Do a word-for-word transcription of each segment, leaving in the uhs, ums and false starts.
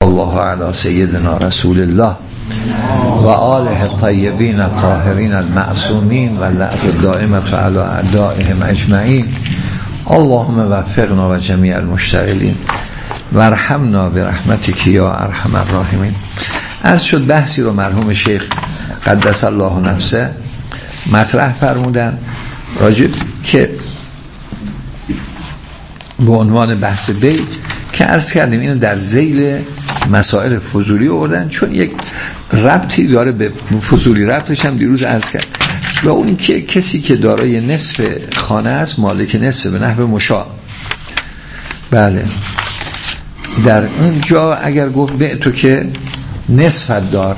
الله علی سیدنا رسول الله و آله الطیبین الطاهرین المعصومین و لعنت دائمة علی اعدائهم اجمعین. اللهم وفقنا و جمیع المشتغلین و ارحمنا برحمتک یا ارحم الراحمین. عرض شد بحثی رو مرحوم شیخ قدس الله نفسه مطرح فرمودن راجع که به عنوان بحث بیت که عرض کردیم اینو در ذیل مسائل فضولی آوردن، چون یک ربطی داره به فضولی. ربطش هم دیروز عرض کرد و اون که کسی که دارای نصف خانه است مالک نصف به نحو مشاع. بله در اونجا اگر گفت به تو که نصف دار،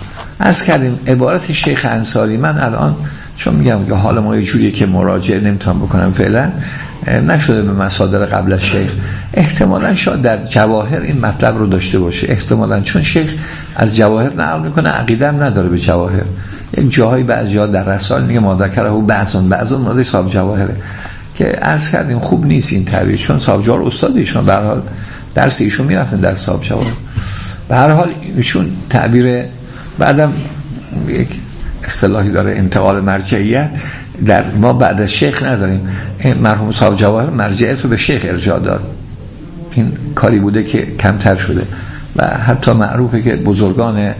عرض کردیم عبارت شیخ انصاری، من الان چون میگم که حال ما یه جوریه که مراجعه نمیتونم بکنم فعلا، نشده به مصادر قبل از شیخ. احتمالاً شاید در جواهر این مطلب رو داشته باشه، احتمالاً، چون شیخ از جواهر نقل میکنه، عقیده هم نداره به جواهر. یک جاهای بعضی جا در رسائل میگه ما ذکره بعضون بعضون مراد صاحب جواهره، که عرض کردیم خوب نیست این تعبیر، چون صاحب جواهر استاد ایشون به هر حال درس ایشون میرفتن در صاحب جواهر. به هر حال ایشون تعبیر بعدم یک اصطلاحی داره انتقال مرجعیت، در ما بعد از شیخ نداریم. مرحوم صاحب جواهر مرجعیت رو به شیخ ارجاع داد، این کاری بوده که کمتر شده و حتی معروفه که بزرگان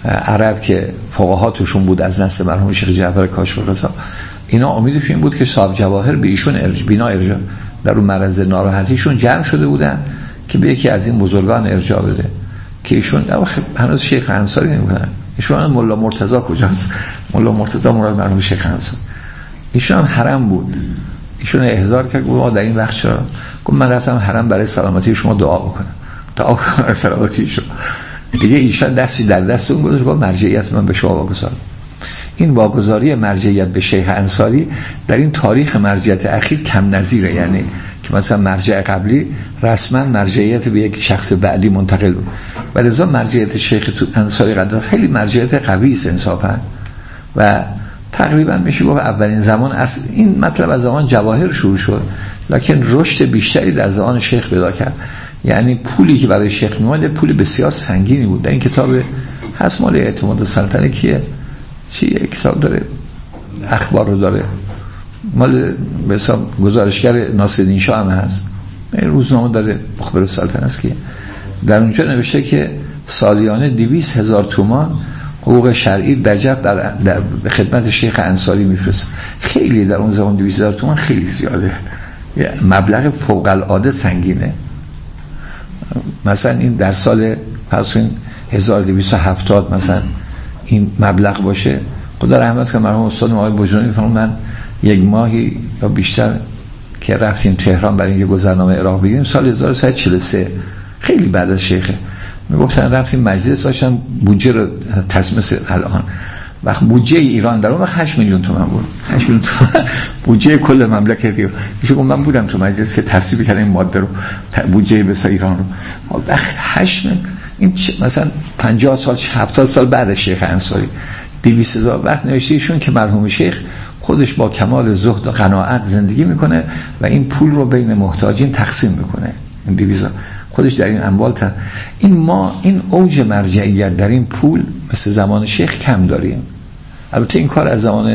عرب که فقهاتشون بود از نسل مرحوم شیخ جعفر کاشفی، اینا امیدشون این بود که صاحب جواهر به ایشون ارجاع بینا ارجاع در اون مرض ناراحتیشون جمع شده بودن که به یکی از این بزرگان ارجاع بده، که ایشون هنوز شیخ انصاری نمی‌کنن. ایشون ملا مرتضی کجاست؟ ملا مرتضی مراد مرحوم شیخ انصاری. ایشون هم حرم بود، ایشون احضار کرد گفت در این وقت چرا؟ گفت من رفتم حرم برای سلامتی شما دعا بکنم، دعا کنم برای سلامتی شما. دیگه ایشون دستی در دست اون گذاشت، گفت مرجعیت من به شما واگذارم. این واگذاری مرجعیت به شیخ انصاری در این تاریخ مرجعیت اخیر کم نظیره، یعنی که مثلا مرجع قبلی رسما مرجعیت به یک شخص بعدی منتقل بود، و لذا مرجعیت شیخ انصاری قدس خیلی مرجعیت قوی است انصافا، و تقریبا میشه گفت اولین زمان از این مطلب از زمان جواهر شروع شد، لکن رشد بیشتری در زمان شیخ پیدا کرد. یعنی پولی که برای شیخ میومد پول بسیار سنگینی بود. در این کتاب هست مال اعتماد السلطنه کیه چی کتاب داره، اخبار رو داره، مال به حساب گزارشگر ناصرالدین شاه هم هست، روزنامه داره مخبر السلطنه است، که در اونجا نوشته که سالیانه دویست هزار تومان حقوق شرعی دجب در, در خدمت شیخ انصاری میفرست. خیلی در اون زمان دویست هزار تومان خیلی زیاده، مبلغ فوق العاده سنگینه. مثلا این در سال پس این هزار و دویست و هفتاد مثلا این مبلغ باشه، خدا رحمت کنه مرحوم استاد آقای بجنوردی میفرمون من یک ماهی یا بیشتر که رفتیم تهران برای اینکه گذرنامه عراق بگیریم سال هزار و سیصد و چهل و سه، خیلی بعد از شیخه، میگفتن رفتیم مجلس داشتن بودجه رو تصمیم الان وقت بودجه ایران در اون وقت هشت میلیون تومان بود، هشت میلیون تومان بودجه کل مملکت ایران. میشه گفت من بودم تو مجلس که تصویب کردن این ماده رو، بودجه بس ایران رو. وقت هشت این مثلا پنجاه سال هفتاد سال بعد شیخ انصاری دویست هزار وقت نوشته ایشون که مرحوم شیخ خودش با کمال زهد و قناعت زندگی میکنه و این پول رو بین محتاجین تقسیم میکنه. این دویست خودش در این اموال تن. این ما این اوج مرجعیت در این پول مثل زمان شیخ کم داریم. البته این کار از زمان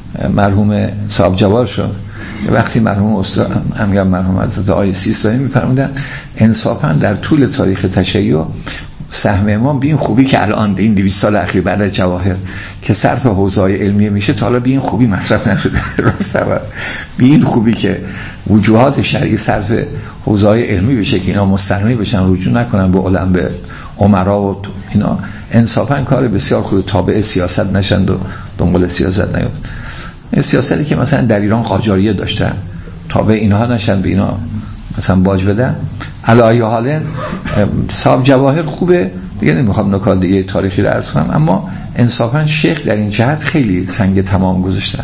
مرحوم صاحب جواهر شد. وقتی مرحوم استاد امگم مرحوم حضرت آقای سیستانی میفرمودن انصافا در طول تاریخ تشیع سهم امام به این خوبی که الان این دویست سال اخیر بعد از جواهر که صرف حوزه‌های علمیه میشه تا حالا به این خوبی مصرف نشده. راست به این خوبی که وجوهات شرعی صرف حوزه‌های علمی بشه که اینا مستغنی بشن، رجوع نکنن به علم به عمرا و اینا، انصافا کار بسیار خوب، تابع سیاست نشند و دنبال سیاست نیفت. این سیاستی که مثلا در ایران قاجاریه داشتن تابع اینها نشن، به اینا مثلا باج بدن. علی حال صاحب جواهر خوبه دیگه، نمیخوام نکات دیگه تاریخی رو عرض کنم، اما انصافا شیخ در این جهت خیلی سنگ تمام گذاشتن،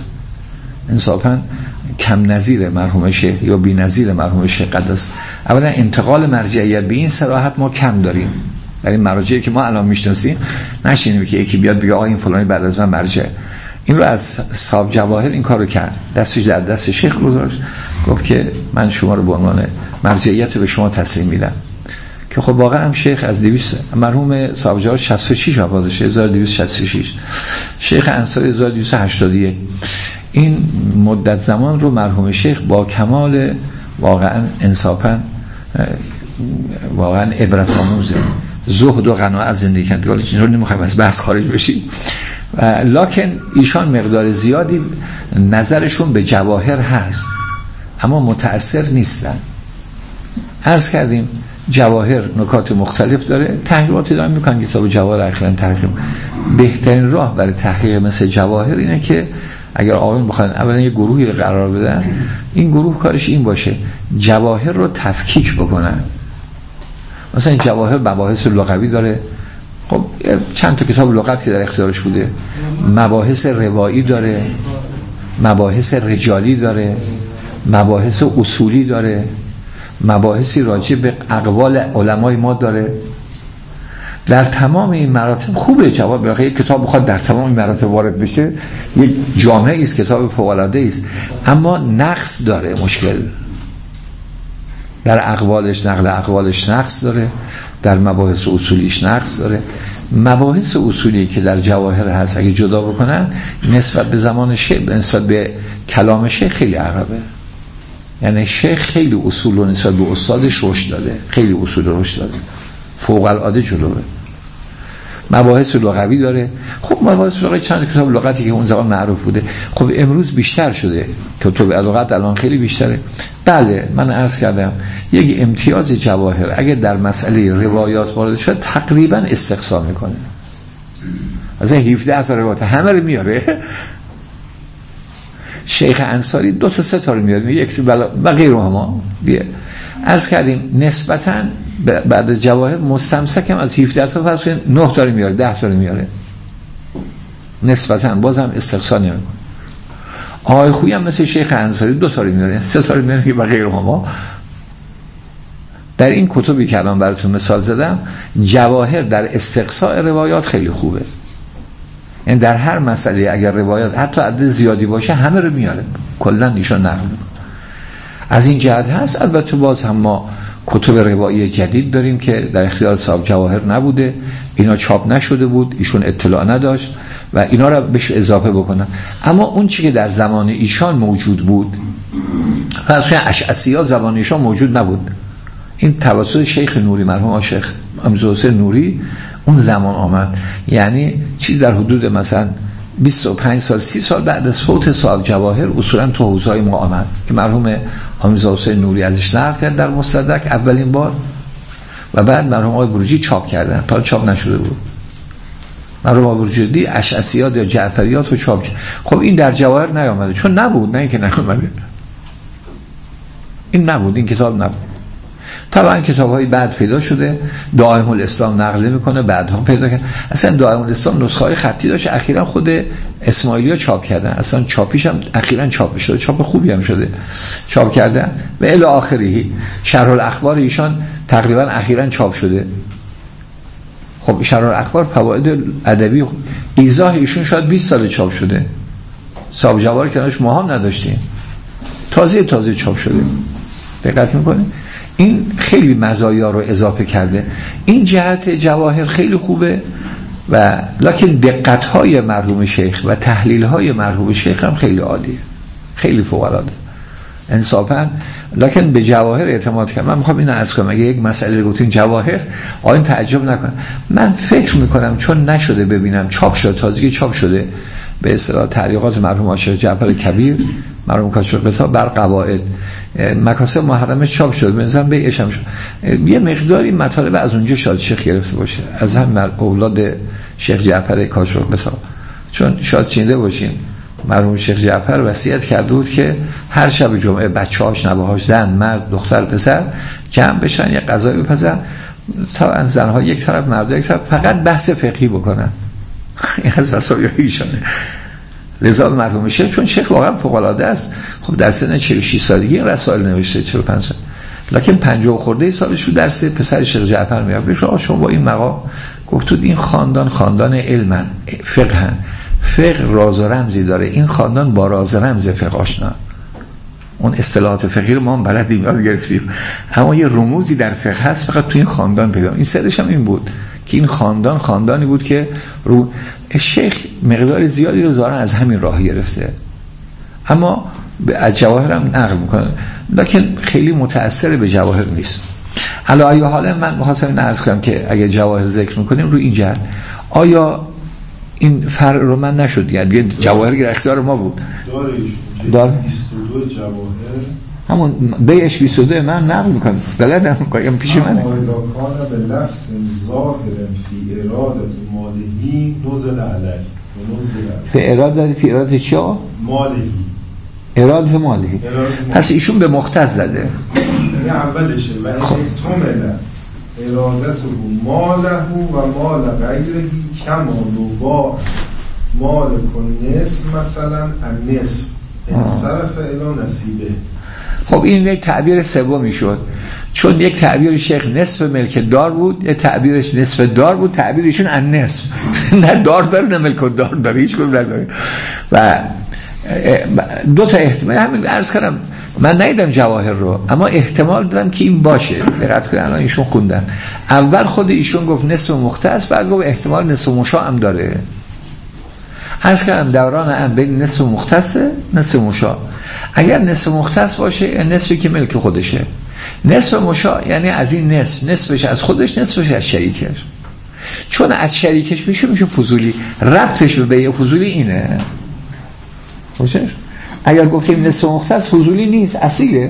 انصافا کم نظیر مرحوم شیخ یا بی نظیر مرحوم شیخ قدس. اولا انتقال مرجعیت به این صراحت ما کم داریم در این مراجعی که ما الان میشناسیم. نشینیم که یکی بیاد بگه آقا این فلانی بعد از من مرجع. این رو از صاحب جواهر این کارو کرد، دستش در دست شیخ گذاشت، گفت که من شما رو به عنوان مرجعیت به شما تسلیم میدم، که خب واقعا هم شیخ از دویست مرحوم صاحب جوهر شصت و شش وفات داشت، هزار و دویست و شصت و شش، شیخ انصاری هزار و دویست و هشتاد و یک. این مدت زمان رو مرحوم شیخ با کمال واقعا انصافا واقعا عبرت آموزه، زهد و قناعت زندگی کرد. دیگه رو نمیخوایم از بحث خارج بشیم، لکن ایشان مقدار زیادی نظرشون به جواهر هست اما متأثر نیستن. عرض کردیم جواهر نکات مختلف داره، تحقیقاتی دارن میکنن کتاب جواهر اخیراً تحقیق. بهترین راه برای تحقیق مثل جواهر اینه که اگر آقایون بخوان اولا یه گروهی رو قرار بدن، این گروه کارش این باشه جواهر رو تفکیک بکنن. مثلا جواهر مباحث لغوی داره، خب چند تا کتاب لغت که در اختیارش بوده، مباحث روایی داره، مباحث رجالی داره، مباحث اصولی داره، مباحثی راجع به اقوال علمای ما داره. در تمام این مراتب خوبه جواب بخواد یک کتاب بخواد در تمام این مراتب وارد بشه، یک جامعه است، کتاب فوق‌العاده است، اما نقص داره. مشکل در اقوالش، نقل اقوالش نقص داره، در مباحث اصولیش نقص داره. مباحث اصولی که در جواهر هست اگه جدا بکنن نسبت به زمان شیخ، نسبت به کلام شیخ خیلی عقبه. یعنی شیخ خیلی اصول رو نسبت به استادش رشد داده، خیلی اصول رو رشد داده، فوق العاده جلوه. مباحث لغوی داره، خب مباحث لغوی چند کتاب لغتی که اون زمان معروف بوده خب امروز بیشتر شده، کتاب لغت الان خیلی بیشتره. بله من عرض کردم یک امتیاز جواهر اگه در مسئله روایات وارد شد تقریبا استقصا میکنه، از این هفده تا روایات همه رو میاره. شیخ انصاری دو تا سه تا رو میاره، یک و غیره هم بیه. عرض کردیم نسبتاً بعد جواهر مستمسکم از هفده تا فرض کنید نه تا رو میاره، ده تا رو میاره، نسبتاً بازم استقصا نمیکنه. آقای خویی هم مثل شیخ انصاری دو تا رو میاره، سه تا رو میاره و غیره هم. در این کتبی که الان براتون مثال زدم جواهر در استقصاء روایات خیلی خوبه. یعنی در هر مسئله اگر روایات حتی عدد زیادی باشه همه رو میاره، کلا ایشون نقل میکنه. از این جهت هست. البته باز هم ما کتب روایی جدید داریم که در اختیار صاحب جواهر نبوده، اینا چاپ نشده بود، ایشون اطلاع نداشت و اینا رو بهش اضافه بکنن. اما اون چی که در زمان ایشان موجود بود، اصلا اشعثی‌ها زمان ایشان موجود نبود، این توسط شیخ نوری مرحوم شیخ امیرزاده حسین نوری اون زمان آمد. یعنی چیز در حدود مثلا بیست و پنج سال سی سال بعد از فوت صاحب جواهر اصولا تو حوزه‌های ما آمد که مرحوم امیرزاده حسین نوری ازش نقل کرد در مستدرک اولین بار و بعد مرحوم آقای بروجی چاپ کردن، تا چاپ نشده بود. مرحوم آقای بروجی اشعثیات یا جعفریات رو چاپ کرد. خب این در جواهر نیامده چون نبود، نه اینکه نیامده، این نبود، این کتاب نبود. طبعا کتاب‌های بعد پیدا شده، دائم الاسلام نقل میکنه بعدها پیدا کرد. اصلا دائم الاسلام نسخه‌های خطی داشت، اخیراً خود اسماعیلی‌ها چاپ کردن، اصلا چاپیش هم اخیراً چاپ شده، چاپ خوبی هم شده، چاپ کردن و الی آخری. شرح الاخبار ایشان تقریبا اخیراً چاپ شده. خب شرح الاخبار فواید ادبی ایضاح ایشون شاید بیست سال چاپ شده، صاحب جواهر کنارش ما هم نداشتیم، تازه تازه چاپ شده. دقت میکنید؟ این خیلی مزایا رو اضافه کرده. این جهت جواهر خیلی خوبه و لکن دقت‌های مرحوم شیخ و تحلیل‌های مرحوم شیخ هم خیلی عالیه، خیلی فوق‌العاده انصافاً. لکن به جواهر اعتماد کنم. من میخوام اینو عرض کنم، اگه یک مسئله رو گفتین جواهر آین تعجب نکنم. من فکر میکنم چون نشده ببینم چاپ شده، تازگی چاپ شده به اصطلاح تعلیقات مرحوم شیخ جعفر کبیر مرحوم کاشف‌الغطا بر قواعد مکاسب محرمه چاپ شد، بنظرم بیعش هم شد. یه مقداری مطالب از اونجا شاد شیخ گرفته باشه، از هم اولاد شیخ جعفر کاشف‌الغطا، چون شاد چینده باشین مرحوم شیخ جعفر وصیت کرده بود که هر شب جمعه بچه‌هاش، نوه‌هاش، زن، مرد، دختر، پسر جمع بشن یه غذایی بپزن، تا زنها یک طرف، مرد یک طرف، فقط بحث فقهی بکنن. این از وصایای ایشانه. لذا مرحوم شیخ چون شیخ واقعا فوق‌العاده است، خب در سن چهل و شش سالگی این رسائل نوشته، چهل و پنج سال، لکن پنجاه خورده سالش بود درس پسر شیخ جعفر میاد. بهش شما با این مقام گفتید این خاندان خاندان علمن، فقهن، فقه راز و رمزی داره، این خاندان با راز و رمز فقه آشنا. اون اصطلاحات فقهی رو ما هم بلدیم، یاد گرفتیم، اما یه رموزی در فقه هست فقط توی این خاندان پیدا. این سرش هم این بود که این خاندان خاندانی بود که رو شیخ مقدار زیادی رو ظاهرا از همین راه گرفته، اما از جواهر هم نقل میکنه، لکن خیلی متأثر به جواهر نیست. علی ای حال من می‌خواستم این عرض کنم که اگه جواهر ذکر میکنیم رو این جهت، آیا این فرق رو من نشد دیگه جواهر در اختیار ما بود داره بیست و دو جواهر همون بیش بیست و دو من نقل میکنم بلدم میکنم پیش منه. اما اذا کان به لفظ ظاهر فی ارادت مالهی نزل علیه فی ارادت فی ارادت چیا؟ مالهی ارادت مالهی. پس ایشون به مختص زده یعنی اولشه و اکتمله ارادته ماله و مال غیرهی کما نوبا مال کن نصف مثلا النصف انصرف الی نصیبه. خب این یک تعبیر سومی شد، چون یک تعبیر شیخ نصف ملک دار بود، یک تعبیرش نصف دار بود، تعبیرشون النصف نه دار داره نه ملک دار داره، هیچ کدوم نداره. و دو تا احتمال همین عرض کردم، من ندیدم جواهر رو اما احتمال دارم که این باشه. دقت کنید الان ایشون خوندن، اول خود ایشون گفت نصف مختص، بعد گفت احتمال نصف مشاع هم داره. عرض کردم دوران هم بین نصف مختصه نصف مشاع. اگر نصف مختص باشه نصفی که ملک خودشه، نصف مشاع یعنی از این نصف نصفش از خودش نصفش از شریکش، چون از شریکش میشه میشه فضولی، ربطش به بیع فضولی اینه. باشه اگر گفتیم نصف مختص فضولی نیست، اصیله.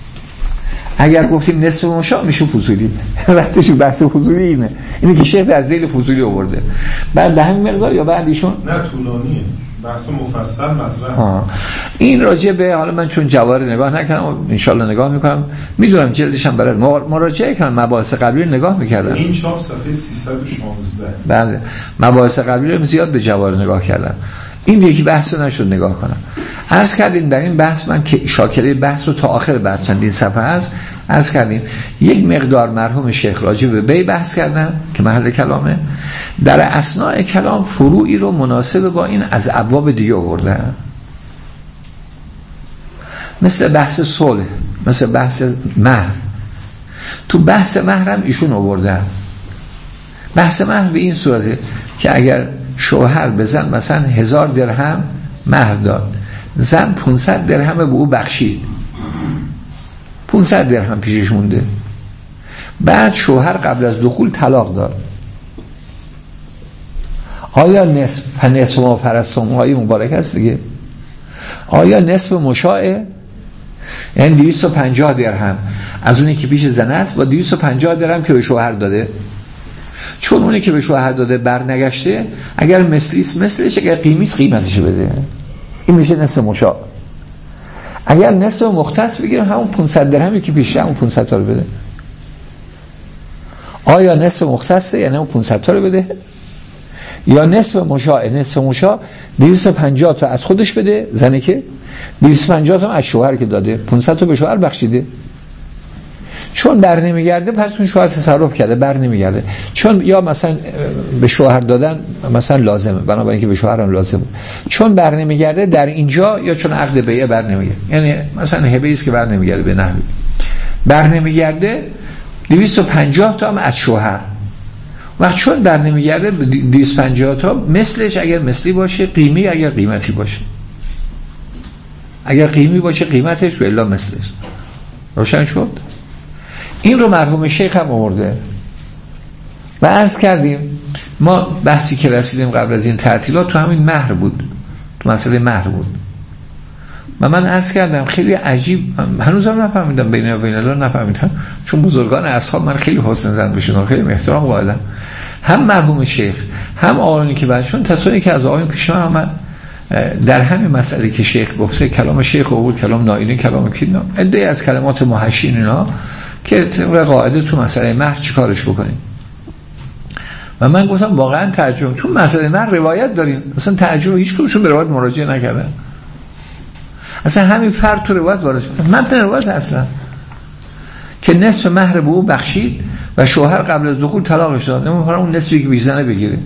اگر گفتیم نصف مشاع میشه فضولی، ربطش بحث فضولی اینه. اینه که شیخ در ذیل فضولی آورده. بعد به همین مقدار یا بعد ایشون نه طولانیه، بحث مفصل مطرح. این راجع به، حالا من چون جواهر نگاه نکردم ان شاءالله نگاه میکنم، میدونم جلدش هم برات مراجعه کنم، مباحث قبلی رو نگاه میکردم. این چاپ صفحه سیصد و شانزده. بله مباحث قبلی رو زیاد به جواهر نگاه کردم، این یکی بحث رو نشد نگاه کنم. عرض کردیم در این بحث من که شاکله بحث رو تا آخر بحث چندین صفحه هست عرض کردیم، یک مقدار مرحوم شیخ راجع به بی بحث کردن که محل کلامه، در اثناء کلام فروعی رو مناسب با این از ابواب دیگه آوردن، مثل بحث صلح، مثل بحث مهر. تو بحث مهر هم ایشون آوردن. بحث مهر به این صورته که اگر شوهر به زن مثلا هزار درهم مهر داد، زن پونصد درهم به او بخشید، پونصد درهم پیشش مونده، بعد شوهر قبل از دخول طلاق داد، آیا نصف نصف ما فرستم های مبارک است دیگه، آیا نصف مشاعه یعنی دویست و پنجاه درهم از اونی که پیش زن است با دویست و پنجاه درهم که به شوهر داده، چون اونی که به شوهر داده برنگشته، اگر مثلیست مثلش، اگر قیمیست قیمتش بده، این میشه نصف مشاع. اگر نصف مختص بگیرم همون پانصد درهمی که پیشه همون پانصد تا رو بده. آیا نصف مختصه یعنی همون پانصد تا رو بده، یا نصف مشاع؟ نصف مشاع دویست و پنجاه تا از خودش بده، زنی که دویست و پنجاه تا از شوهر که داده، پانصد تا به شوهر بخشیده. چون بر نمیگرده پس اون شوهر تصرف کرده، بر نمیگرده، چون یا مثلا به شوهر دادن مثلا لازمه، بنابراین که به شوهر هم لازمه، چون بر نمیگرده در اینجا، یا چون عقد بیعه بر نمیگرده، یعنی مثلا هبه است که بر نمیگرده به نحوی بر نمیگرده دویست و پنجاه تا هم از شوهر، و چون بر نمیگرده دویست و پنجاه تا مثلش اگر مثلی باشه، قیمی اگر قیمتی باشه، اگر قیمی باشه قیمتش به الا مثلش. روشن شد؟ این رو مرحوم شیخ هم آورده و عرض کردیم ما بحثی که رسیدیم قبل از این تعطیلات تو همین مهر بود، تو مسئله مهر بود و من عرض کردم خیلی عجیب، هنوزم نفهمیدم، بین و بین الله نفهمیدم، چون بزرگان اصحاب من خیلی حسن زن بشون خیلی احترام قائلم، هم مرحوم شیخ هم آقایانی که بعدشون، تصویری که از آقایان پیش من آمد در همین مسئله که شیخ گفته، کلام شیخ بود، کلام نائینی، کلام کینا، عده از کلمات محشین اینا که طبق قاعده تو مسئله مهر چیکارش بکنیم. و من گفتم واقعا تعجب، تو مسئله مهر روایت داریم، اصلا تعجب هیچ کدومشون به روایت مراجعه نکردن، اصلا همین فرد تو روایت وارد شد، متن روایت اصلا که نصف مهر به او بخشید و شوهر قبل از دخول طلاقش داد، نمی‌خوام اون نصفی که بیزنه بگیره،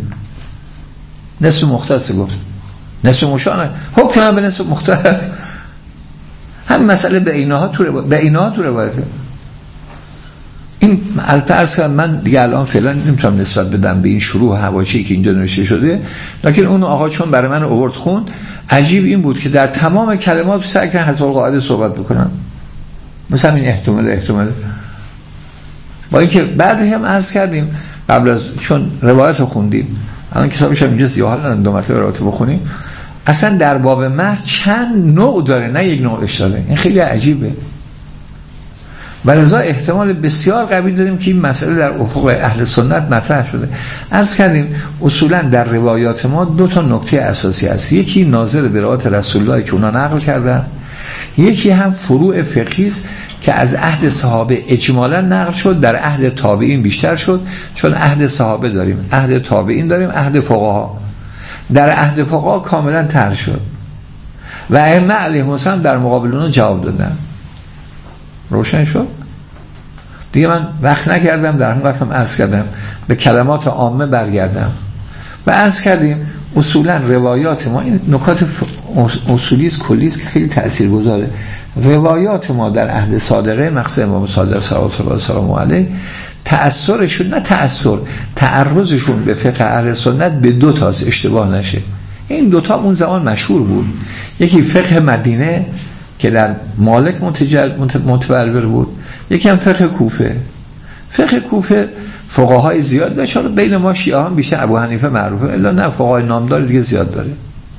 نصف مختص گفت، نصف مشاع حکم به نصف مختص. همین مسئله به اینها تو روایت به اینها تو روایته. این البته من دیگه الان فعلا نمیتونم نسبت بدم به این شروع حواشی که اینجا نوشته شده، لکن اون آقا چون برای من آورد خوند، عجیب این بود که در تمام کلمات سعی کردن حسب القاعده صحبت بکنن، مثلا این احتمال احتمال با اینکه بعدش هم عرض کردیم قبل از چون روایت رو خوندیم، الان کتابش هم اینجا زیاد ندارن دو مرتبه روایت بخونیم، اصلا در باب مهر چند نوع داره نه یک نوعش داره. این خیلی عجیبه و لذا احتمال بسیار قوی داریم که این مسئله در افق اهل سنت مطرح شده. عرض کردیم اصولا در روایات ما دو تا نکته اساسی هست، یکی ناظر به روایات رسول الله که اونا نقل کردن، یکی هم فروع فقهی است که از عهد صحابه اجمالا نقل شد، در عهد تابعین بیشتر شد، چون عهد صحابه داریم، عهد تابعین داریم، عهد فقها. در عهد فقها کاملا طرح شد و ائمه علیهم السلام در مقابل اون جواب دادن. روشن شد دیگه. من وقت نکردم در همون وقتم عرض کردم به کلمات عامه برگردم و عرض کردیم اصولا روایات ما این نکات اصولیست کلیست که خیلی تاثیرگذاره. روایات ما در عهد صادقه مقصد امام صادق صلوات الله وسلامه علیه تأثرشون نه تأثر تعرضشون به فقه اهل سنت به دو تاست، اشتباه نشه. این دوتا اون زمان مشهور بود، یکی فقه مدینه که در مالک متبلور بود، یکی هم فقه کوفه. فقه کوفه فقهای زیاد داشت، حالا بین ما شیعه هم بیشتر ابو حنیفه معروفه، الا نه فقهای نامدار دیگه زیاد داره.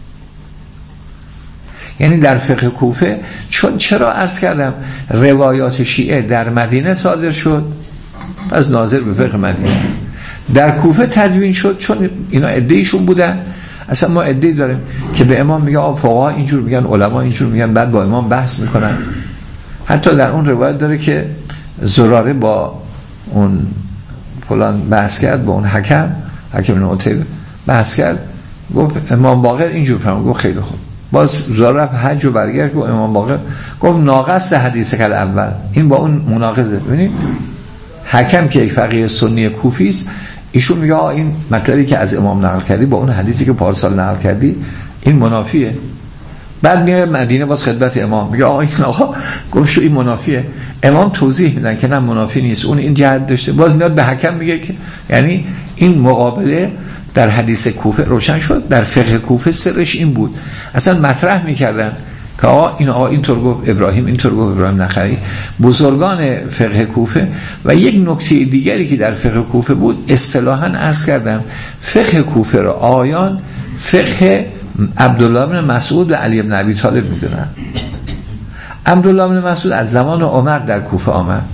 یعنی در فقه کوفه چون چرا عرض کردم روایات شیعه در مدینه صادر شد، پس ناظر به فقه مدینه است. در کوفه تدوین شد چون اینا عده‌ایشون بودن. اصلا ما عده‌ای داریم که به امام میگه آ فقها اینجور میگن، علما اینجور میگن، بعد با امام بحث میکنن. حتی در اون روایت داره که زراره با اون فلان بحث کرد، با اون حکم حکم بن عتیبه بحث کرد، گفت امام باقر اینجور فرمود، گفت خیلی خوب. باز زراره حج و برگشت گفت امام باقر گفت ناقص حدیث کل اول، این با اون مناقضه. ببینید حکم که یک فقیه سنی کوفی است، ایشون میگه آه این مطلبی که از امام نقل کردی با اون حدیثی که پارسال نقل کردی این منافیه. بعد میره مدینه باز خدمت امام میگه آقا این آقا گفت شو این منافیه. امام توضیح میدن که نه منافی نیست، اون این جهت داشته. باز میاد به حکم میگه که یعنی این مقابله در حدیث کوفه روشن شد. در فقه کوفه سرش این بود، اصلا مطرح میکردن که آقا این آقا اینطور گفت ابراهیم، اینطور گفت ابراهیم نخعی، بزرگان فقه کوفه. و یک نکته دیگری که در فقه کوفه بود، اصطلاحاً عرض کردم فقه کوفه را آیان فقه عبدالله بن مسعود و علی بن ابی طالب میدونن. عبدالله بن مسعود از زمان عمر در کوفه آمد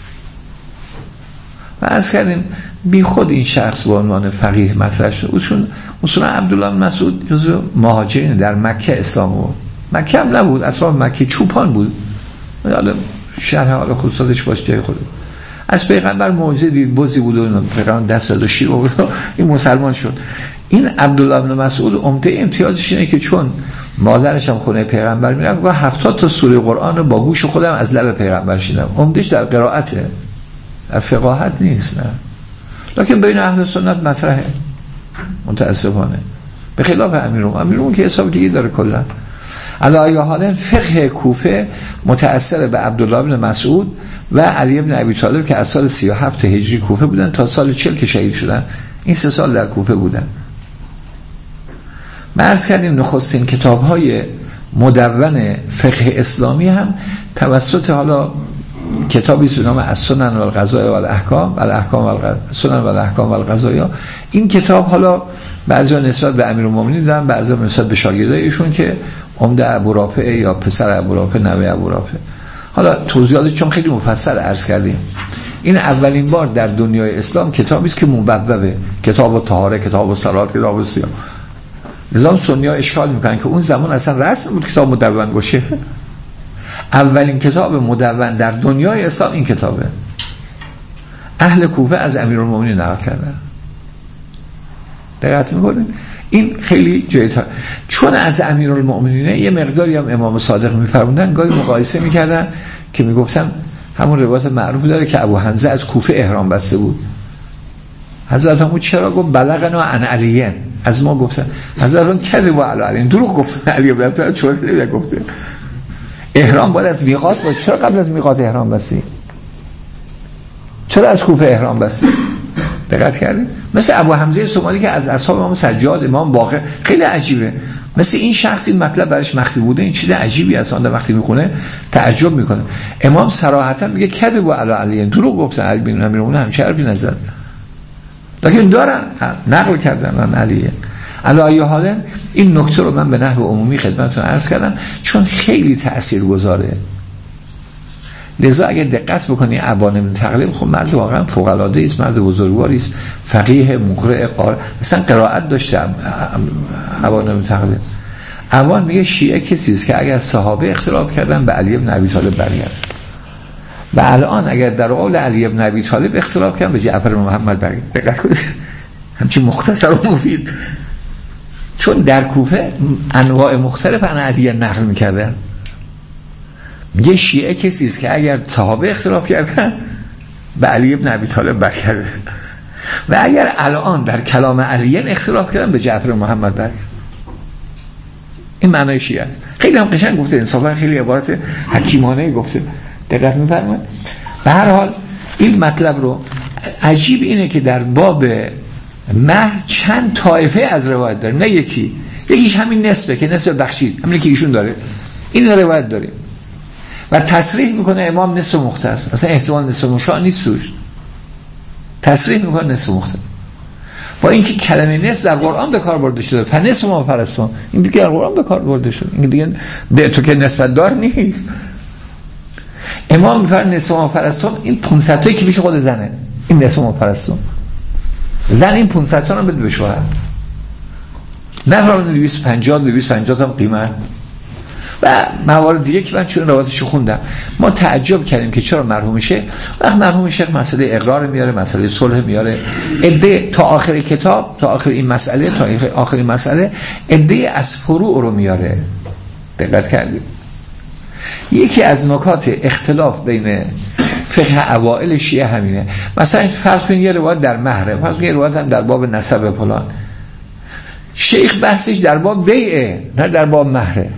و عرض کردیم بی خود این شخص به عنوان فقیه مطرح شد. اصولا اصولا عبدالله بن مسعود جزو مهاجرین در مکه اسلام بود. مکه هم نبود، اطراف مکه چوپان بود، حالا شرح حالا خصوصاتش باش جای خود. از پیغمبر معجزه دید، بزی بود و پیغمبر دست داد و شیر آورد، این مسلمان شد. این عبدالله بن مسعود عمده امتیازش اینه که چون مادرش هم خونه پیغمبر میرفت و هفتاد تا سوره قرآن رو با گوش خودم از لب پیغمبر شنیدم. عمدهش در قرائته، در فقاهت نیست. نه لکن بین اهل سنت مطرحه متاسفانه، به خلاف امیرون. امیرون که حساب دیگه داره کلا. علاوه حالا فقه کوفه متأثر به عبدالله بن مسعود و علی بن ابی طالب که از سال سی و هفت هجری کوفه بودن تا سال چهل که شهید شدن. این سه سال در کوفه بودن. ما عرض کردیم نخستین کتاب‌های مدون فقه اسلامی هم توسط حالا کتابی به نام السنن و القضایا و الاحکام و الاحکام و السنن و الاحکام و القضایا. این کتاب حالا بعضیا نسبت به امیرالمومنین دادن، بعضیا نسبت به شاگردایشون که عمده ابو رافع یا پسر ابو رافع، نوه ابو رافع. حالا توضیحاتش چون خیلی مفصل عرض کردیم. این اولین بار در دنیای اسلام کتابی است که مبوبه، کتاب طهاره، کتاب صلات، کتاب صیام. لذا سنی‌ها اشکال میکنن که اون زمان اصلا رسم بود کتاب مدون باشه. اولین کتاب مدون در دنیای اسلام این کتابه. اهل کوفه از امیرالمومنین نقل کردن. دقت میکنید؟ این خیلی جایتا، چون از امیرالمومنین یه مقداری هم امام صادق میفرمودن، گاهی مقایسه میکردن که میگفتن همون روایت معروف داره که ابو حمزه از کوفه احرام بسته بود. حضرت همون چرا گفت بلغنا عن علیین، از ما گفتن. حضرت همون کذب علی علیین، دروغ گفتن علی ابن ابی طالب، چرا نمیگه گفته. احرام باید از میقات باشه. چرا قبل از میقات احرام بستی؟ چرا از کوفه احرام بستی؟ دقت کردید؟ مثل ابو حمزه سومالی که از اصحاب امام سجاد، امام باقر، خیلی عجیبه. مثل این شخص این مطلب براش مخفی بوده، این چیز عجیبی است. آن وقتی میخونه تعجب میکنه. امام صراحتا میگه کذب علی علی، دروغ گفتن علی بن امیرالمومنین، همچه حرفی نزد. لکن دارن نقل کردن عن علیه. علی ای حال این نکته رو من به نحو عمومی خدمتتون عرض کردم چون خیلی تاثیرگذاره. لذا اگه دقت بکنی ابان بن تغلب خب مرد واقعا فوق العاده است، مرد بزرگواری است، فقیه، مقرئ، قاری، اصلا قرائت داشته. ابان بن تغلب ابان میگه شیعه کسی است که اگر صحابه اختلاف کردن به علی بن ابی طالب برگرد و الان اگر در قول علی بن ابی طالب اختلاف کردن به جعفر بن محمد برگرد. دقت کنید همچین مختصر و مفید، چون در کوفه انواع مختلف عن علی نقل میکردن. میگه شیعه کسی است که اگر صحابه اختلاف کردن به علی بن ابی طالب برگرده و اگر الان در کلام علی اختلاف کردن به جعفر محمد برگرده. این معنای شیعه است. خیلی هم قشنگ گفته، انصافا خیلی عبارت حکیمانه گفته. دقت می‌فرمایید؟ به هر حال این مطلب رو عجیب اینه که در باب مهر چند طایفه از روایت داره، نه یکی. یکیش همین نصفه که نصف بخشید، همین که ایشون داره، این روایت داره و تصریح میکنه امام نصف مختص، اصلا احتمال نصف مشاع نیست توش، تصریح میکنه نصف مختص، با اینکه کلمه نصف در قرآن به کار برده شده. فنصف ما فرستون، این دیگه در قرآن به کار برده شده، این دیگه به تو که نسبت دار نیست. امام میفرماید نصف ما فرستون، این پانصد تایی که پیش خود زنه، این نصف ما فرستون، زن این پانصد تا رو بده به شوهر، نه فرمودن دویست و پنجاه دویست و پنجاه تا قیمت. و موارد دیگه که من چون روایتشو خوندم ما تعجب کردیم که چرا مرحوم شیخ وقت مرحوم شیخ مسئله اقرار میاره، مسئله صلح میاره، عده تا آخر کتاب، تا آخر این مسئله، تا آخر این مسئله عده از فروع رو میاره. دقت کردید؟ یکی از نکات اختلاف بین فقه اوائل شیعه همینه. مثلا فرض کنید یه روایت در مهره، فرض کنید یه روایت هم در باب نسب فلان، شیخ بحثش در باب بیعه نه در باب مهره.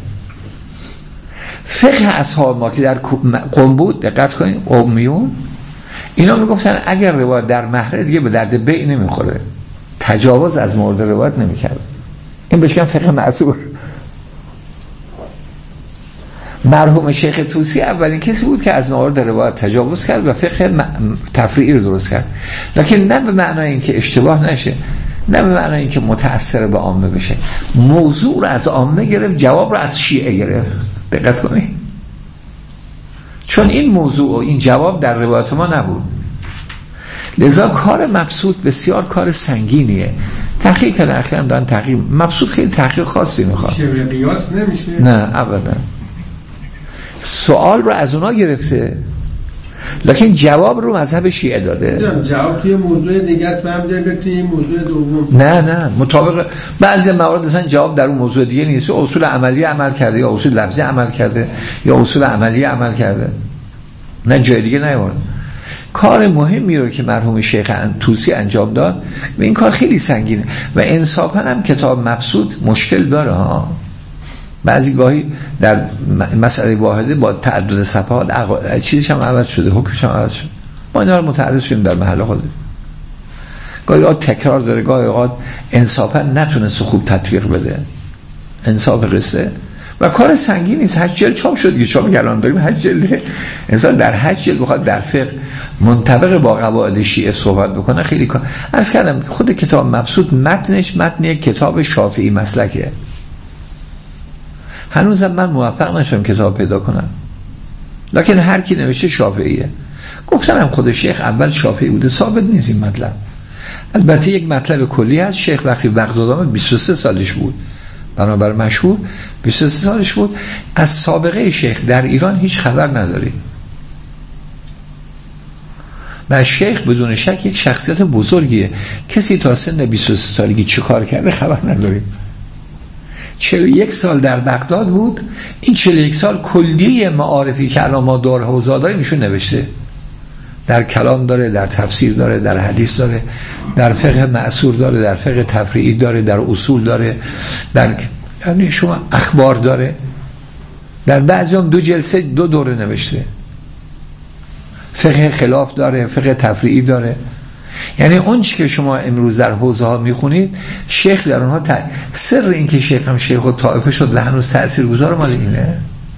فقه اصحاب ما که در قم بود، دقت کنید، قمیون اینا میگفتن اگر روایت در مهره دیگه به درد بیع نمیخوره، تجاوز از مورد روایت نمیکرد. این بهش میگن فقه معصور. مرحوم شیخ طوسی اولین کسی بود که از موارد روایت تجاوز کرد و فقه تفریعی رو درست کرد، لکن نه به معنای اینکه اشتباه نشه، نه به معنای اینکه متأثر به عامه بشه. موضوع رو از عامه گرفت، جواب رو از شیعه گرفت. دقت کنید، چون این موضوع و این جواب در روایت ما نبود، لذا کار مبسوط بسیار کار سنگینیه. تحقیق کردن اخیراً دارن تحقیق، مبسوط خیلی تحقیق خاصی میخواد، شبه قیاس نمیشه، نه ابدا. سوال رو از اونا گرفته لکن جواب رو مذهب شیعه داده. جواب توی موضوع دیگه است، برمی‌گرده توی این موضوع دوم. نه نه مطابق بعضی موارد اصلا جواب در اون موضوع دیگه نیست، اصول عملی عمل کرده یا اصول لفظی عمل کرده یا اصول عملی عمل کرده، نه جای دیگه نیومد. کار مهمی رو که مرحوم شیخ طوسی انجام داد و این کار خیلی سنگینه و انصافا هم کتاب مبسوط مشکل داره ها. بعضی گاهی در مسئله واحده با تعدد صفحات چیزش هم عوض شده، حکمش هم عوض شده. ما اینا رو متعرض شدیم در محل خود. گاهی اوقات تکرار داره، گاهی اوقات انصافا نتونست خوب تطبیق بده. انصاف قصه و کار سنگینی است. هشت جلد چاپ شد دیگه، چاپ الان داریم هشت جلد. انسان در هشت جلد بخواد در فقه منطبق با قواعد شیعه صحبت بکنه خیلی کار. عرض کردم خود کتاب مبسوط متنش متن یک کتاب شافعی مسلکه. هنوزم من موفق نشدم کتاب پیدا کنم، لکن هر کی نوشته شافعیه. گفتنم خود شیخ اول شافعی بوده، ثابت نیست این مطلب. البته یک مطلب کلی هست، شیخ وقتی بغداد آمد بیست و سه سالش بود، بنابر مشهور بیست و سه سالش بود. از سابقه شیخ در ایران هیچ خبر نداریم و شیخ بدون شک یک شخصیت بزرگیه. کسی تا سن بیست و سه سالگی چه کار کرده خبر نداریم. چهل و یک سال در بغداد بود، این چهل و یک سال کلیه معارفی که الان ما دار حوزه داریم ایشون نوشته. در کلام داره، در تفسیر داره، در حدیث داره، در فقه معصور داره، در فقه تفریعی داره، در اصول داره، در یعنی شما اخبار داره. در بعضی هم دو جلسه دو دوره نوشته. فقه خلاف داره، فقه تفریعی داره. یعنی اون چی که شما امروز در حوزه ها میخونید شیخ در اونها ت... سر این که شیخ هم شیخ و طائفه شد و هنوز تاثیرگذار مال اینه.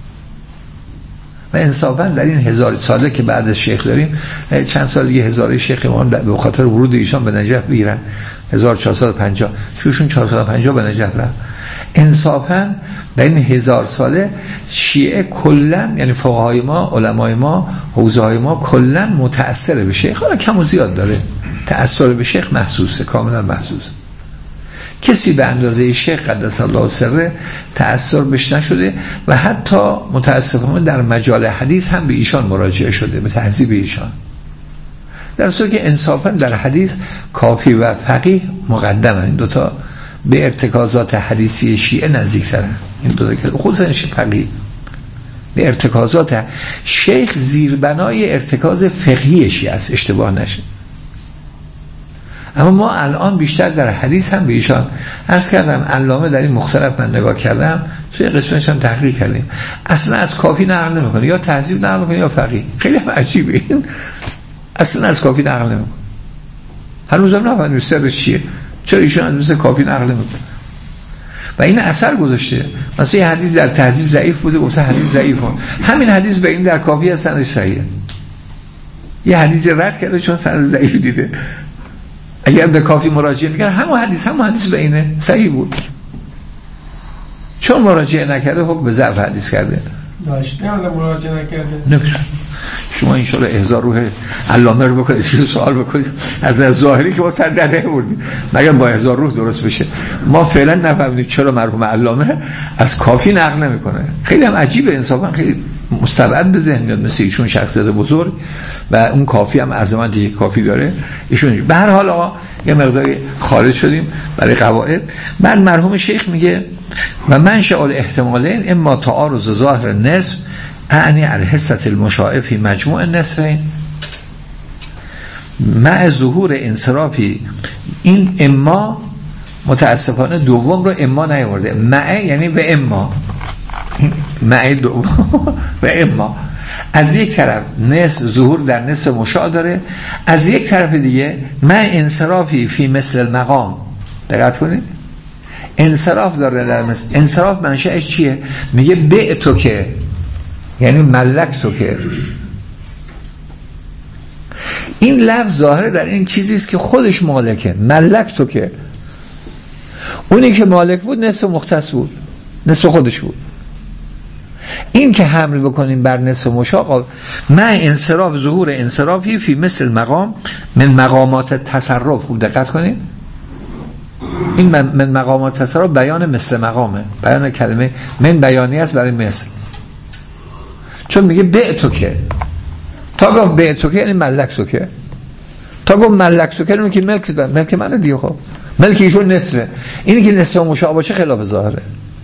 و انصافا در این هزار ساله که بعد از شیخ داریم، چند سال دیگه هزاره شیخ امام به خاطر ورود ایشان به نجف بگیرن، هزار و چهارصد و پنجاه چونشون چهارصد و پنجاه به نجف رفت. انصافا در این هزار ساله شیعه کلن، یعنی فقهای ما، علمای ما، حوزه های ما کلن متأثر به شیخ. حالا کم و زیاد داره، تأثیر به شیخ محسوسه، کاملا محسوسه. کسی به اندازه شیخ قدس الله سره تأثیر بهش نشده و حتی متاسفانه در مجال حدیث هم به ایشان مراجعه شده، به تهذیب ایشان، در صورتی که انصافا در حدیث کافی و فقیه مقدمن. این دوتا به ارتکازات حدیثی شیعه نزدیک‌ترن، این دوتا که خصوصا فقیه به ارتکازات شیخ زیربنای ارتکاز فقهی شیعه است، اشتباه نشه. اما ما الان بیشتر در حدیث هم به ایشان عرض کردم، علامه در این مختلف من نگاه کردم، توی قسمتش هم تحقیق کردیم، اصلا از کافی نقل نمیکنه، یا تهذیب نقل میکنه یا فقیه. خیلی هم عجیبه این، اصلا از کافی نقل نمیکنه. هنوز هم نفهمیدم سرش چیه، چرا ایشون از مثل کافی نقل نمیکنه و این اثر گذاشته. مثلا یه حدیث در تهذیب ضعیف بوده، گفته حدیث ضعیفه، همین حدیث به این در کافی از سندش صحیحه. یه حدیث رد کرده چون سند ضعیف دیده، اگر به کافی مراجعه میکنه همون حدیث همون حدیث به اینه صحیح بود، چون مراجعه نکرده حکم به ضعف حدیث کرده. داشته حالا مراجعه نکرده. نمیدونم شما ان شاءالله احضار روح علامه رو بکنید، چه سوال بکنید از از ظاهری که ما سر در نمی‌آوردیم، مگر با احضار روح درست بشه. ما فعلا نفهمیدیم چرا مرحوم علامه از کافی نقل نمیکنه. خیلی هم عجیبه، انصافا خیلی مستبعد به ذهن میاد، مثل ایشون شخصیت بزرگ و اون کافی هم عظمتی که کافی داره ایشون. به هر حال آقا یه مقداری خارج شدیم برای قواعد. بعد مرحوم شیخ میگه و منشأ الاحتمالین اما تعارض ظاهر نصف اعنی الحصة المشاعه فی مجموع النصفین مع ظهور انصرافی. این اما متاسفانه دوم رو اما نیاورده، مع یعنی و اما، مع دوم و اما. از یک طرف نصف ظهور در نصف مشاع داره، از یک طرف دیگه مع انصرافی فی مثل المقام. دقت کنید، انصراف داره در مثل. انصراف منشأش چیه؟ میگه بعتو که، یعنی ملک تو که. این لفظ ظاهره در این چیزی است که خودش مالکه، ملک تو که. اونی که مالک بود نصف مختص بود، نصف خودش بود. این که حمل بکنیم بر نصف مشاق مع انصراف ظهور انصرافی فی مثل مقام من مقامات تصرف. خوب دقت کنید، این من مقامات تصرف بیان مثل مقامه، بیان کلمه من بیانی است برای مثل، چون میگه بعتو که. تا گفت بعتو که یعنی ملک تو که، تا گفت ملک تو که یعنی که ملک من، ملک منه دیگه. خب ملک ایشون نصفه، اینی که نصف مشاع باشه خلاف ظاهره.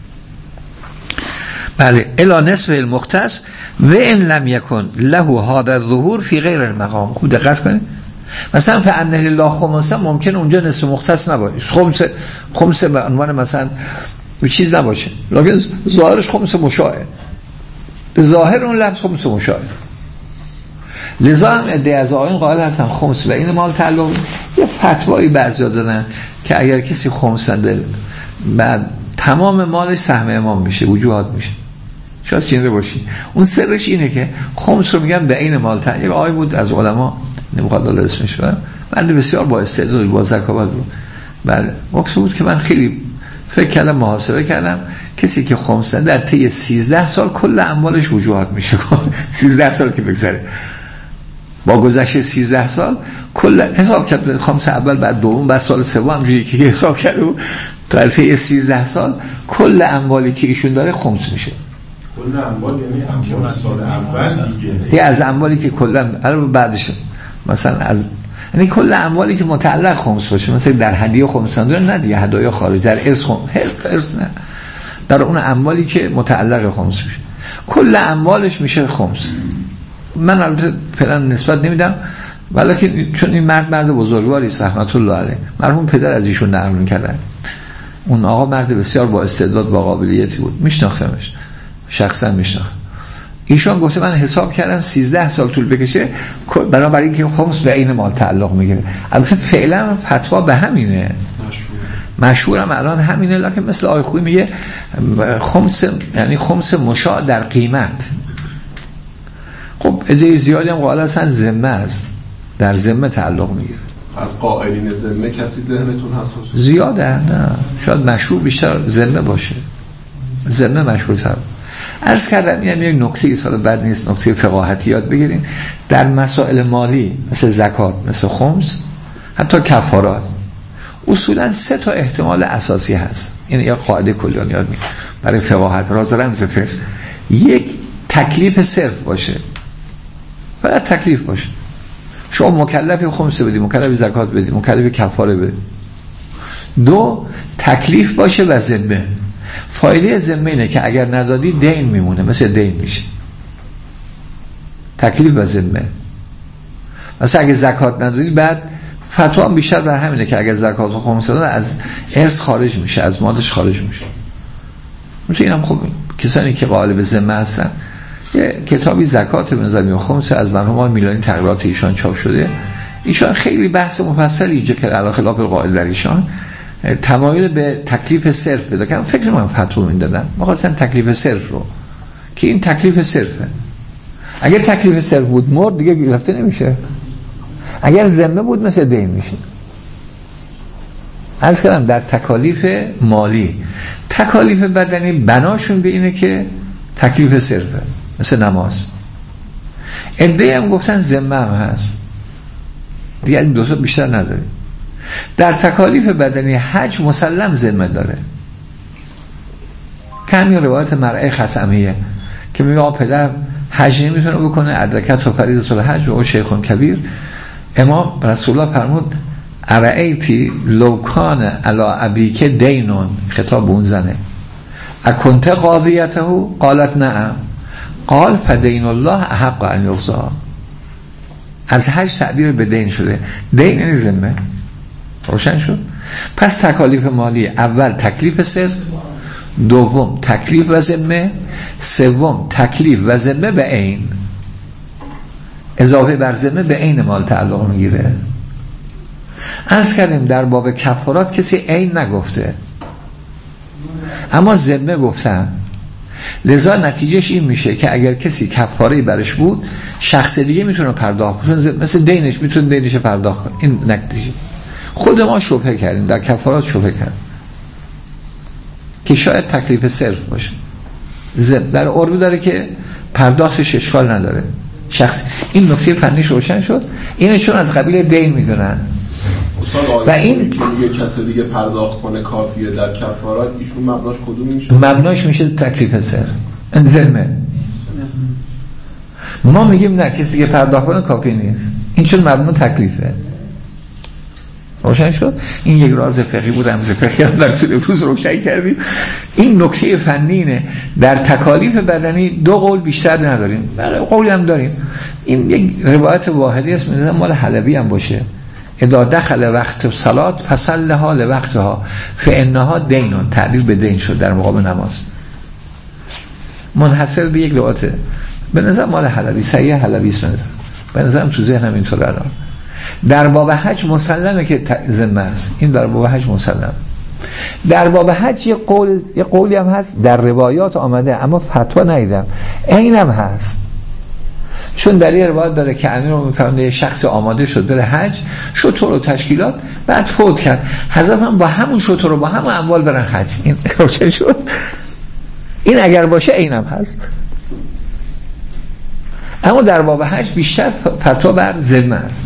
بله، الا نصف المختص و ان لم یکن له هذا الظهور فی غیر المقام. خوب دقت کنید، مثلا فان لله خمسه ممکن اونجا نصف مختص نباشه، خمس خمس به عنوان مثلا چیز نباشه، لکن ظاهرش خمس مشاعه، ظاهر اون لفظ خمس مشاعه. لذا هم ادعای از آیین قائل هستن خمس و این مال تعلق. یه فتوایی بعضیا دادن که اگر کسی خمس دل بعد تمام مالش سهم امام میشه، وجوهات میشه. شاید چینره باشی. اون سرش اینه که خمس رو میگن به این مال تعلق. یک آیه بود از علما، نمیخواد الله اسمش ببرم، بنده بسیار با استدلال با ذکاوت بود. بله، مقصود بود که من خیلی فکر کردم، محاسبه کردم، کسی که خمس در طی سیزده سال کل اموالش وجوهات میشه. سیزده سال که بگذره، با گذشت سیزده سال کل حساب کرد، خمس اول بعد دوم بعد سال سوم همجوری که حساب کرد و تا طی سیزده سال کل اموالی که ایشون داره خمس میشه. کل اموال یعنی اموال سال اول دیگه، یه از اموالی که کلا بعدش مثلا از، یعنی کل اموالی که متعلق خمس باشه، مثلا در هدیه خمس نداره، نه دیگه هدایا خارج، در ارث خمس، ارث نه، در اون اموالی که متعلق خمس میشه کل اموالش میشه خمس. من البته فعلا نسبت نمیدم، ولی چون این مرد مرد بزرگواری است رحمت الله علیه، مرحوم پدر از ایشون نقل می‌کردن. اون آقا مرد بسیار با استعداد با قابلیتی بود، میشناختمش، شخصا میشناختم. ایشان گفته من حساب کردم سیزده سال طول بکشه بنابراین اینکه خمس به عین مال تعلق میگیره. البته فعلا فتوا به همینه، مشهورم الان همینه، لکن مثل آقای خویی میگه خمس یعنی خمس مشاع در قیمت. خب عده زیادی هم قائل هستن ذمه است، در ذمه تعلق میگیره. از قائلین ذمه کسی ذهنتون هست؟ زیاده، نه شاید مشهور بیشتر ذمه باشه، ذمه مشهورتر. عرض کردم اینم یک نکته ای سال بعد نیست، نکته فقاهتی یاد بگیریم. در مسائل مالی مثل زکات، مثل خمس، حتی کفارات، اصولا سه تا احتمال اساسی هست. این یک قاعده کلیان یاد میگیرم برای فقاهت، راز رمز فقه. یک، تکلیف صرف باشه، فقط تکلیف باشه. شما مکلف خمس بدی، مکلف زکات بدی، مکلف کفاره بدی. دو، تکلیف باشه و ذمه. فایده ذمه اینه که اگر ندادی دین میمونه، مثل دین میشه. تکلیف و ذمه. مثلا اگه زکات ندادی، بعد فتوا هم بیشتر بر همینه که اگر زکات و خمس دادن از ارث خارج میشه، از مالش خارج میشه. مثلا اینم خب کسانی که قائل به ذمه هستن، یه کتابی زکات ابن زمی و خمس از مرحوم میلانی تقریرات ایشان چاپ شده. ایشان خیلی بحث مفصلی اینجا که علاوه خلاف القائل در ایشان تمایل به تکلیف صرف بده که فکر من فتوا میدادن می‌خواستن تکلیف صرف رو، که این تکلیف صرفه. اگر تکلیف صرف بود مرد دیگه گرفته نمیشه، اگر ذمه بود مثل دین میشه. عرض کردم در تکالیف مالی، تکالیف بدنی بناشون به اینه که تکلیف صرفه، مثل نماز. عده هم گفتن ذمه هم هست، دیگه این دو تا بیشتر نداریم. در تکالیف بدنی حج مسلم ذمه داره، که همین روایت مرعی خثعمیه که میگه آقا پدر حج نمیتونه بکنه، ادرکت و فریضه الحج و او شیخون کبیر. امام رسول الله فرمود ارائیتی لوکان علا ابیک دینون، خطاب اون زنه، اکنت قاضیته قالت نعم، قال فدین الله احق ان یقضی. از حج تعبیر به دین شده، دین یعنی ذمه. روشن شد؟ پس تکالیف مالی، اول تکلیف صرف، دوم تکلیف و ذمه، سوم تکلیف و ذمه به عین، اضافه بر ذمه به عین مال تعلق میگیره. عرض کردیم در باب کفارات کسی عین نگفته، اما ذمه گفتن. لذا نتیجهش این میشه که اگر کسی کفاره برش بود، شخص دیگه میتونه پرداخت کنه، مثل دینش میتونه دینش پرداخت کنه. این نتیجه. خود ما شبهه کردیم در کفارات، شبهه کردیم که شاید تکلیف صرف باشه. در عربی داره که پرداختش اشکال نداره شخص. این نکته فنیش روشن شد. اینه چون از قبیل دین میدونن و این که یه کسی دیگه پرداخت کنه کافیه در کفارات، ایشون مبناش کدوم میشه؟ مبناش میشه تکلیف صرف، ذمه. ما میگیم نه، کسی دیگه پرداخت کنه کافی نیست، این چون مبنا تکلیفه. روشن شد؟ این یک راز فقهی بود، رمز فقهی هم در طول روز روشن کردیم. این نکته فنینه. در تکالیف بدنی دو قول بیشتر نداریم، بله قولی هم داریم. این یک روایت واحدی است، می‌دونم مال حلبی هم باشه، اذا دخل وقت صلات فصلها لوقتها فانها دینون، تعبیر به دین شد در مقام نماز، منحصر به یک روایت. به نظر مال حلبی، صحیح حلبی است، به نظرم تو ذهنم اینطور الان. در باب حج مسلمه که ذمه است، این در باب حج مسلم. در باب حج یه قول یه قولی هم هست در روایات آمده، اما فتوا ندیدم، اینم هست. چون در یه روایت داره که امیر رو میفرماید شخص آماده شد در حج، شتر و تشکیلات، بعد فوت کرد، حضرت هم با همون شتر و با همون اموال برن حج. این روشن شد؟ این اگر باشه اینم هست. اما در باب حج بیشتر فتوا بر ذمه است.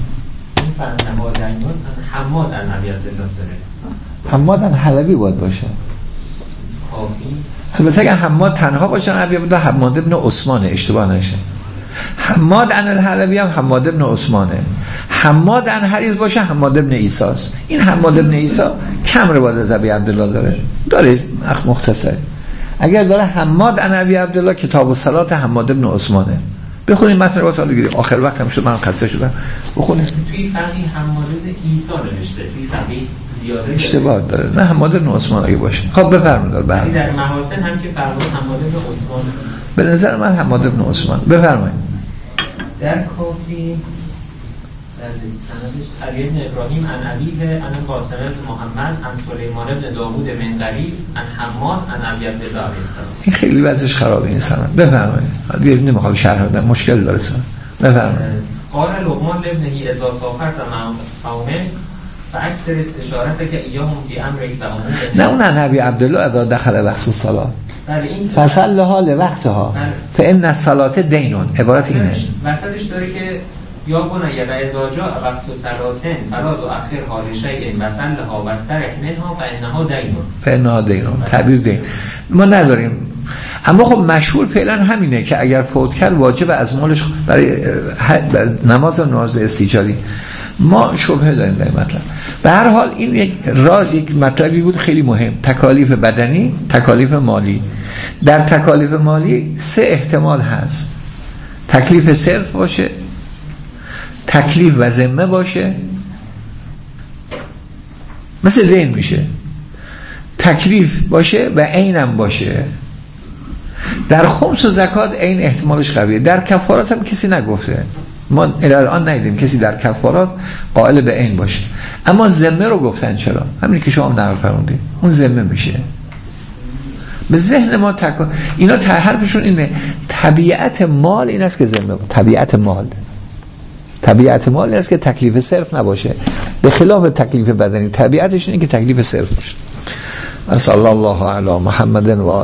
حماد النبی عبدالله داره، حماد حلبی باید باشه کافی. البته اگه حماد تنها باشه نبی عبدالله حماد ابن عثمانه، اشتباه نشه. حماد عن الحلبی هم حماد ابن عثمانه. حماد عن حریز باشه حماد ابن عیسی است. این حماد ابن عیسی کم روایت از ابی عبدالله داره، داره اخ مختصر. اگر داره حماد عن ابی عبدالله، کتاب الصلات حماد ابن عثمانه. بخونید متن رو تا دیگه آخر وقت هم شد، من خسته شدم. بخونید. توی فقیه حماد ابن عیسی نوشته، توی فقیه زیاده اشتباه داره. نه حماد بن عثمان اگه باشه. خب بفرمایید. بله در محاسن هم که فرمود حماد بن عثمان، به نظر من حماد بن عثمان. بفرمایید. در کافی در سندش علی بن ابراهیم عن ابیه عن قاسم بن محمد عن سلیمان بن داوود منقری عن حماد عن ابی عبدالله علیه السلام. این خیلی وضعش خرابه این سند. بفرمایید. دیگه نمیخوام شرح بدم، مشکل داره سند. بفرمایید. قال لقمان لابنه اذا سافرت مع قومه فاکثر استشارتك ایاهم فی امرک و امور. نه اون نبی عبدالله اذا دخل وقت الصلاه بله این فصلها لوقتها فان الصلاه دینون. عبارت اینه. وسطش داره که یا بنیه و اذا جاء وقت صلاتن فلا تؤخر حال شیء وصلها واسترح منها فانها دینون. فانها دینون. تعبیر دین ما نداریم، اما خب مشهور فعلا همینه که اگر فوت کرد واجب از مالش برای نماز نماز استیجاری. ما شبهه داریم در مطلب. به هر حال این یک راز یک مطلبی بود خیلی مهم، تکالیف بدنی، تکالیف مالی. در تکالیف مالی سه احتمال هست: تکلیف صرف باشه، تکلیف و ذمه باشه، مثل دین میشه، تکلیف باشه و عینم باشه. در خمس و زکات عین احتمالش قویه. در کفارات هم کسی نگفته، ما الان ندیدیم کسی در کفارات قائل به عین باشه، اما ذمه رو گفتن. چرا؟ همین که شما نقل فرمودید، اون ذمه میشه. به ذهن ما تک... اینا حرفشون اینه طبیعت مال این است که ذمه، طبیعت مال طبیعت مال این است که تکلیف صرف نباشه، به خلاف تکلیف بدنی. طبیعتش اینه که تکلیف صرف باشه. صلی الله علی محمد و